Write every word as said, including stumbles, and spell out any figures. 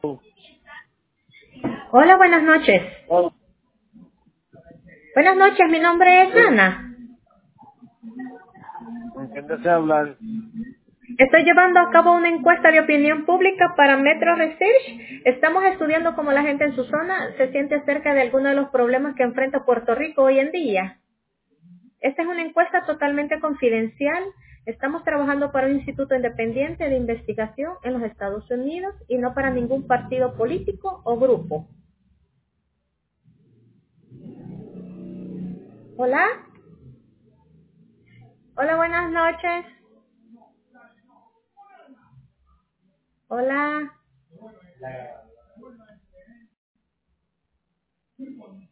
Hola, buenas noches. Oh, Buenas noches, mi nombre es sí, Ana. ¿con quién desea hablar? Estoy llevando a cabo una encuesta de opinión pública para Metro Research. Estamos estudiando cómo la gente en su zona se siente acerca de algunos de los problemas que enfrenta Puerto Rico hoy en día. Esta es una encuesta totalmente confidencial. Estamos trabajando para un instituto independiente de investigación en los Estados Unidos y no para ningún partido político o grupo. Hola. Hola, buenas noches. Hola.